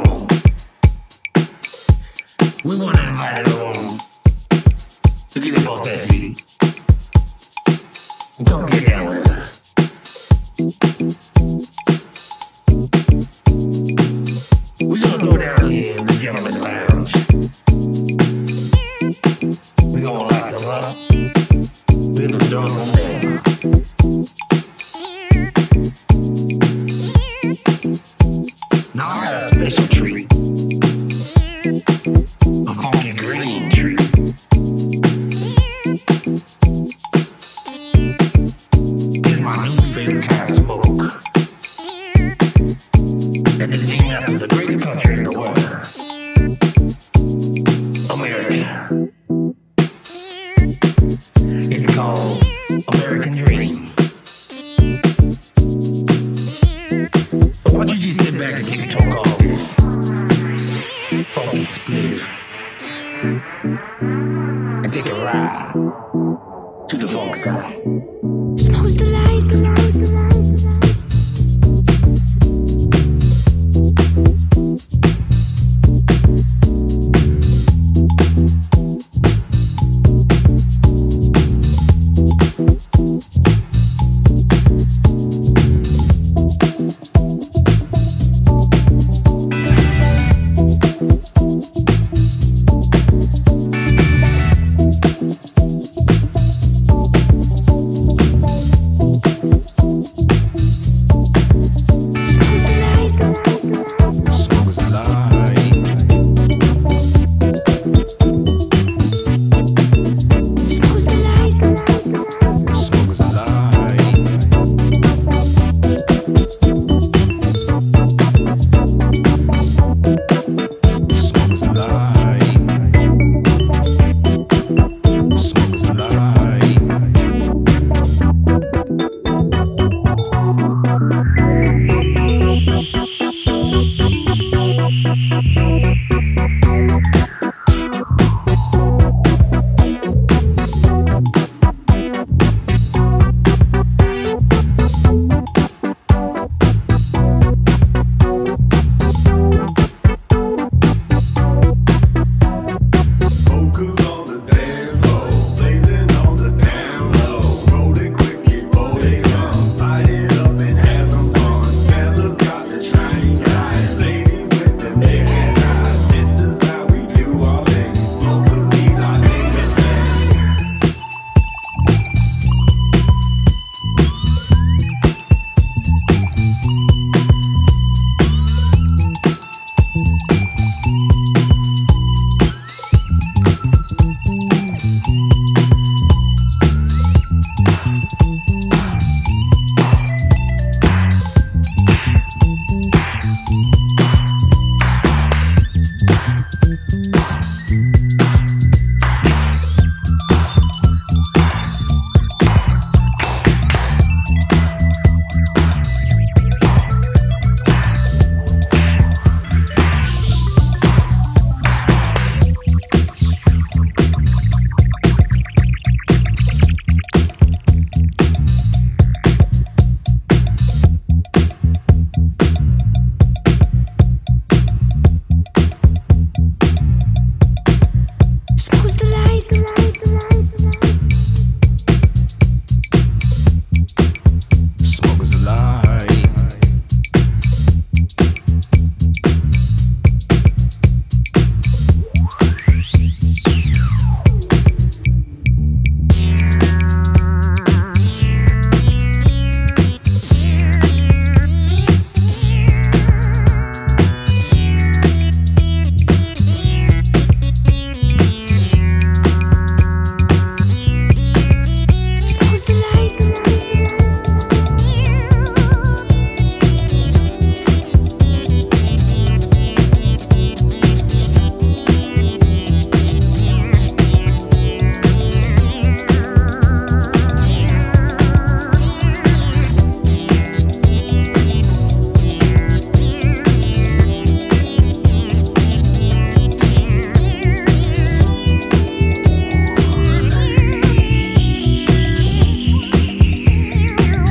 along. We want to invite along to get up off that seat and come get down with us. We're gonna throw down here in the gentleman's lounge. We're gonna light some up. We're gonna throw some down. Now I got a special treat. A funky green treat. It's my new favorite kind of smoke. And it's named after the greatest country in the world. America. It's called American Dream. So why don't you just sit back and take a toke off this funky spliff and take a ride to the funk side. Smoke's the light.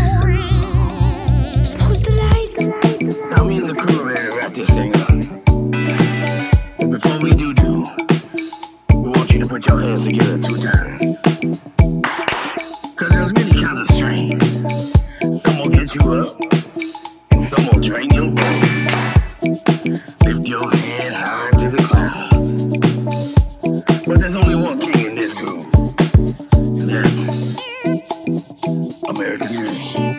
Now me and the crew ready to wrap this thing up. put your hands together 2 times. Cause there's many kinds of strains. Some will get you up, and some will drain your bones. Lift your head high to the clouds. But there's only one king in this groove. And that's American Dream.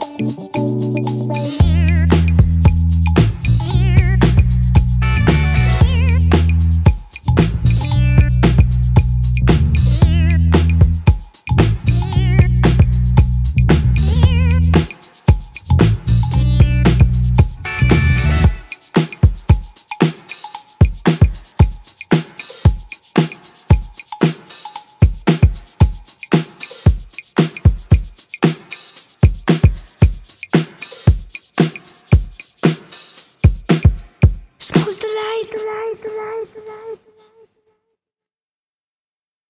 Smoke's the light.